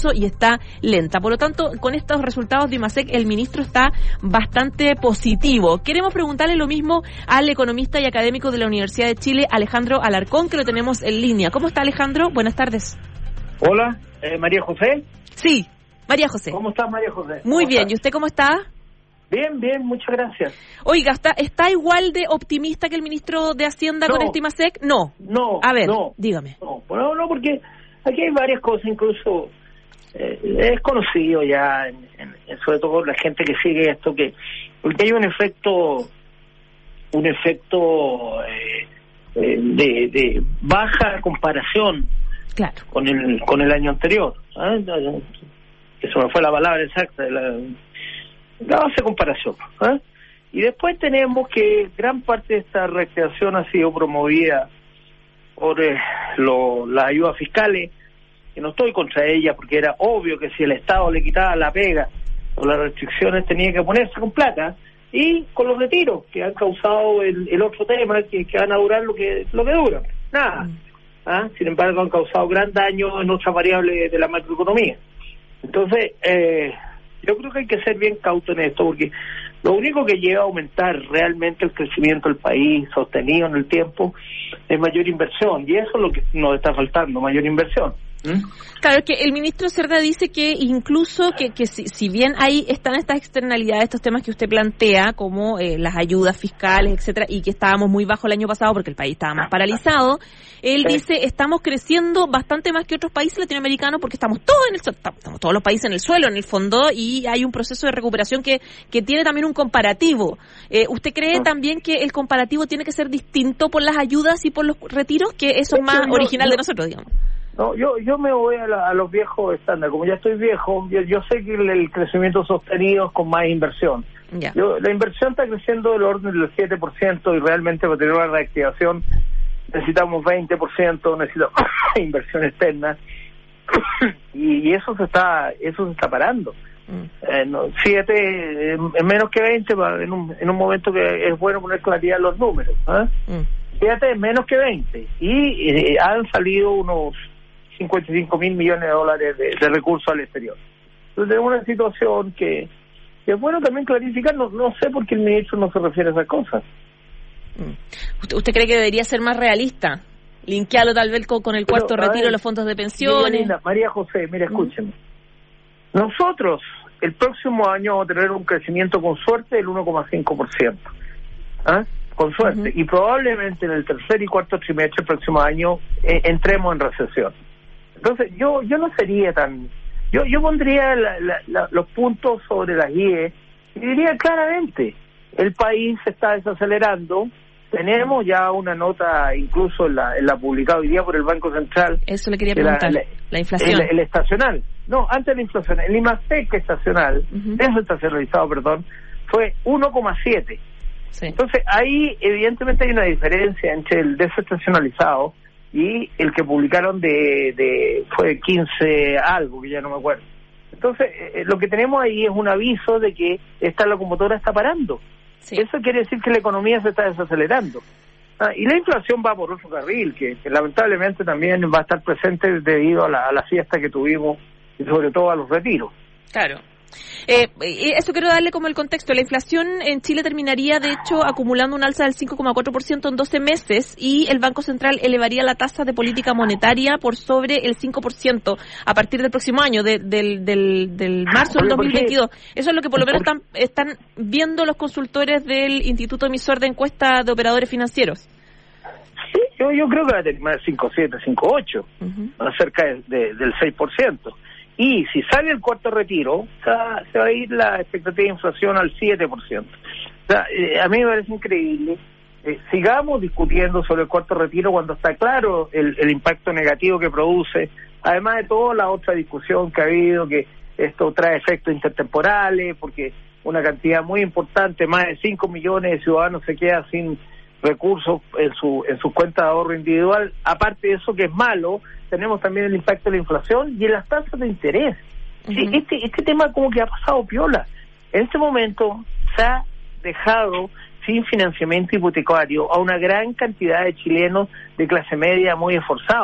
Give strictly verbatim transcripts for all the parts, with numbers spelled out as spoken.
plazo y está lenta. Por lo tanto, con estos resultados de IMASEC, el ministro está bastante positivo. Queremos preguntarle lo mismo al economista y académico de la Universidad de Chile, Alejandro Alarcón, que lo tenemos en línea. ¿Cómo está, Alejandro? Buenas tardes. Hola, eh, María José. Sí, María José. ¿Cómo estás, María José? Muy bien, estás? ¿Y usted cómo está? Bien, bien, muchas gracias. Oiga, ¿está, está igual de optimista que el ministro de Hacienda no, con este IMASEC? No. No, A ver, no, dígame. No, bueno, no, porque aquí hay varias cosas, incluso eh, es conocido ya, en, en, sobre todo la gente que sigue esto, que porque hay un efecto, un efecto eh, eh, de, de baja comparación, claro, con el con el año anterior. ¿eh? Eso me fue la palabra exacta, la, la base de comparación. ¿eh? Y después tenemos que gran parte de esta recreación ha sido promovida por eh, lo, las ayudas fiscales, que no estoy contra ellas, porque era obvio que si el Estado le quitaba la pega o las restricciones tenía que ponerse con plata, y con los retiros, que han causado el, el otro tema, que, que van a durar lo que lo que duran. Nada. ¿Ah? Sin embargo, han causado gran daño en otras variables de la macroeconomía. Entonces, eh, yo creo que hay que ser bien cauto en esto, porque lo único que lleva a aumentar realmente el crecimiento del país, sostenido en el tiempo, es mayor inversión, y eso es lo que nos está faltando, mayor inversión. ¿Mm? Claro, es que el ministro Cerda dice que incluso que, que si, si bien ahí están estas externalidades, estos temas que usted plantea, como eh, las ayudas fiscales, etcétera, y que estábamos muy bajo el año pasado porque el país estaba más paralizado, él sí. dice, estamos creciendo bastante más que otros países latinoamericanos porque estamos todos en el estamos todos los países en el suelo, en el fondo, y hay un proceso de recuperación que, que tiene también un comparativo. Eh, ¿Usted cree no. también que el comparativo tiene que ser distinto por las ayudas y por los retiros, que eso es más yo, original yo, de nosotros, digamos? No, yo yo me voy a, la, a los viejos estándares. Como ya estoy viejo, yo, yo sé que el, el crecimiento sostenido es con más inversión. Yeah. Yo, la inversión está creciendo del orden del siete por ciento y realmente para tener una reactivación necesitamos veinte por ciento, necesitamos inversión externa y, y eso se está eso se está parando. Mm. Eh, no, siete, eh, menos que veinte en un, en un momento que es bueno poner claridad en los números. ¿eh? Mm. Fíjate, menos que veinte y eh, han salido unos cincuenta y cinco mil millones de dólares de, de recursos al exterior. Entonces es una situación que, que es bueno también clarificar. No, no sé por qué el ministro no se refiere a esas cosas. ¿Usted, usted cree que debería ser más realista? Linkearlo tal vez con, con el cuarto Pero, retiro de los fondos de pensiones. Linda, María José, mira, escúcheme. ¿Mm? Nosotros el próximo año vamos a tener un crecimiento con suerte del uno coma cinco por ciento. ¿Ah? Con suerte. Uh-huh. Y probablemente en el tercer y cuarto trimestre del próximo año eh, entremos en recesión. Entonces yo yo no sería tan... Yo yo pondría la, la, la, los puntos sobre las I E y diría claramente, el país se está desacelerando, tenemos ya una nota incluso en la, en la publicada hoy día por el Banco Central. Eso le quería preguntar, la, la, la inflación. El, el estacional, no, antes de la inflación, el IMASEC estacional, uh-huh. eso estacionalizado, perdón, fue uno coma siete. Sí. Entonces ahí evidentemente hay una diferencia entre el desestacionalizado y el que publicaron de, de fue quince algo, que ya no me acuerdo. Entonces eh, lo que tenemos ahí es un aviso de que esta locomotora está parando. Sí. Eso quiere decir que la economía se está desacelerando. Ah, y la inflación va por otro carril, que, que lamentablemente también va a estar presente debido a la, a la fiesta que tuvimos y sobre todo a los retiros. Claro. Eh, eso quiero darle como el contexto. La inflación en Chile terminaría, de hecho, acumulando un alza del cinco coma cuatro por ciento en doce meses y el Banco Central elevaría la tasa de política monetaria por sobre el cinco por ciento a partir del próximo año, de, del, del, del marzo del dos mil veintidós. Eso es lo que por lo menos están, están viendo los consultores del Instituto Emisor de Encuesta de Operadores Financieros. Sí, yo, yo creo que va a terminar cinco coma siete, cinco coma ocho, uh-huh. cerca de, de, del seis por ciento. Y si sale el cuarto retiro, se va, se va a ir la expectativa de inflación al siete por ciento. O sea, eh, a mí me parece increíble. Eh, sigamos discutiendo sobre el cuarto retiro cuando está claro el, el impacto negativo que produce, además de toda la otra discusión que ha habido, que esto trae efectos intertemporales, porque una cantidad muy importante, más de cinco millones de ciudadanos se queda sin recursos en su en su cuenta de ahorro individual. Aparte de eso, que es malo, tenemos también el impacto de la inflación y en las tasas de interés. Uh-huh. Sí, este este tema como que ha pasado piola. En este momento se ha dejado sin financiamiento hipotecario a una gran cantidad de chilenos de clase media muy esforzados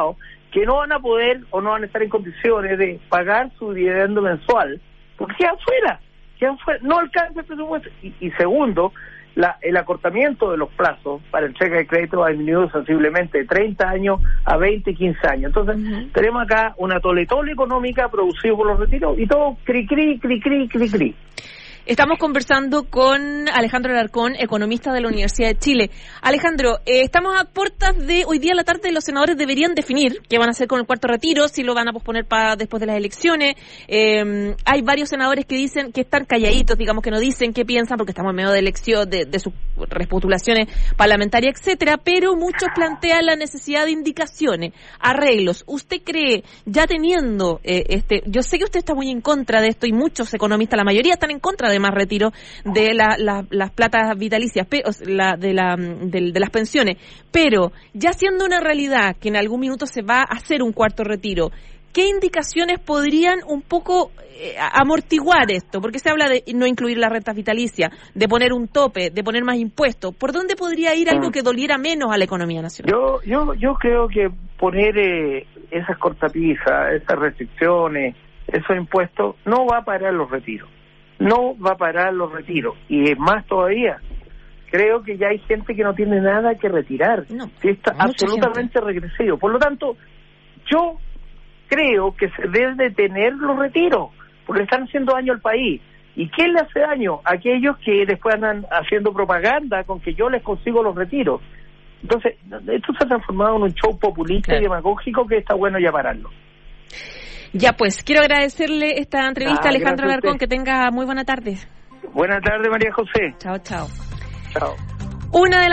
que no van a poder o no van a estar en condiciones de pagar su dividendo mensual, porque quedan fuera, quedan fuera, no alcanza el presupuesto. Y, y segundo, la, el acortamiento de los plazos para entrega de crédito ha disminuido sensiblemente de treinta años a veinte, quince años. Entonces, uh-huh. tenemos acá una toletole económica producida por los retiros y todo cri, cri, cri, cri, cri, cri. Estamos conversando con Alejandro Alarcón, economista de la Universidad de Chile. Alejandro, eh, estamos a puertas de hoy día a la tarde. Los senadores deberían definir qué van a hacer con el cuarto retiro, si lo van a posponer para después de las elecciones. Eh, hay varios senadores que dicen que están calladitos, digamos que no dicen qué piensan, porque estamos en medio de elección, de, de sus repostulaciones parlamentarias, etcétera, pero muchos plantean la necesidad de indicaciones, arreglos. ¿Usted cree, ya teniendo eh, este, yo sé que usted está muy en contra de esto y muchos economistas, la mayoría están en contra de más retiro de la, la, las platas vitalicias, la, de, la, de, de las pensiones, pero ya siendo una realidad que en algún minuto se va a hacer un cuarto retiro, ¿qué indicaciones podrían un poco eh, amortiguar esto? Porque se habla de no incluir la renta vitalicia, de poner un tope, de poner más impuestos. ¿Por dónde podría ir algo que doliera menos a la economía nacional? Yo yo yo creo que poner eh, esas cortapisas, esas restricciones, esos impuestos, no va a parar los retiros. No va a parar los retiros. Y más todavía, creo que ya hay gente que no tiene nada que retirar. No, que está absolutamente gente. regresivo. Por lo tanto, yo creo que se debe detener los retiros, porque le están haciendo daño al país. ¿Y quién le hace daño? Aquellos que después andan haciendo propaganda con que yo les consigo los retiros. Entonces, esto se ha transformado en un show populista claro. y demagógico que está bueno ya pararlo. Ya pues, quiero agradecerle esta entrevista ah, a Alejandro Alarcón, que tenga muy buena tarde. Buena tarde, María José. Chao, chao. Chao. Una de